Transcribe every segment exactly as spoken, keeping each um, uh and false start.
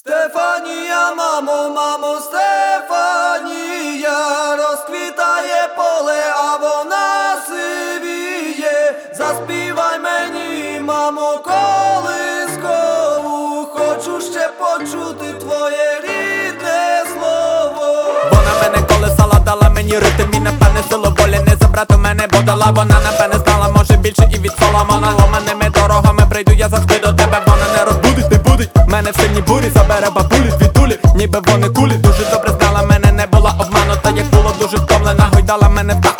Стефанія, мамо, мамо, Стефанія, розквітає поле, а вона сивіє. Заспівай мені, мамо, колискову, хочу ще почути твоє рідне слово. Вона мене колесала, дала мені ритм і напевне силу волі не забрати мене, бо дала вона, напевне знала, може більше і від Соломона. Ломаними дорогами прийду я завжди до тебе, вона не розбудить, не будить мене в сильній бурі, забере бабулі звідулі, ніби вони кулі. Дуже добре знала мене, не була обманута, як було дуже втомлена, гойдала мене так.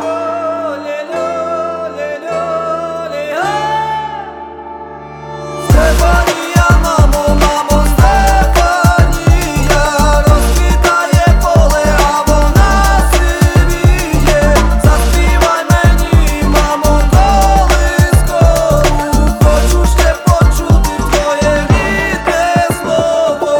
Стефанія, мамо, мамо, Стефанія, розквітає поле, а вона сивіє. Заспівай мені, мамо, колискову, хочу ще почути твоє рідне слово.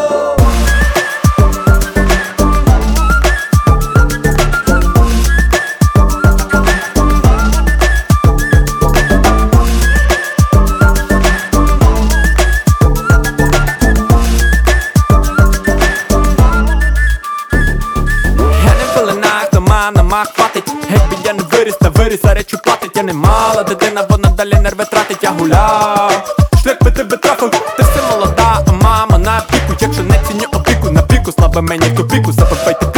Я не пеленах, дома на мах хватить. Геть я не виріс, та виріс, а речу платить. Я не мала дитина, вона далі нерви тратить. Я гуляв, шлях би тебе трафив. Ти все молода, а мама на піку. Якщо не ціню опіку, на піку, слабо мені в тупіку, запопайте